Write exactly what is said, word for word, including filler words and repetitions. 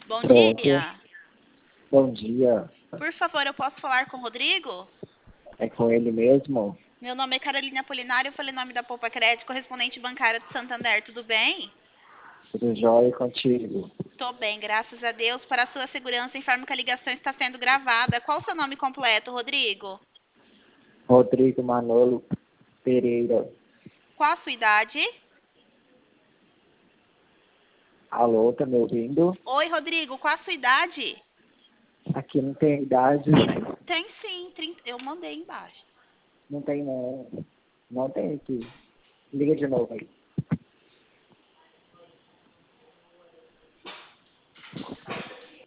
Bom Pronto. dia. Bom dia. Por favor, eu posso falar com o Rodrigo? É com ele mesmo? Meu nome é Carolina Apolinário, eu falei nome da Poupa Crédito, correspondente bancária do Santander, tudo bem? Tudo jóia contigo? Tô bem, graças a Deus. Para a sua segurança, informo que a ligação está sendo gravada. Qual o seu nome completo, Rodrigo? Rodrigo Manolo Pereira. Qual a sua idade? Alô, tá me ouvindo? Oi, Rodrigo, qual a sua idade? Aqui não tem idade. Tem sim, trinta. Eu mandei embaixo. Não tem não. Não tem aqui. Liga de novo aí.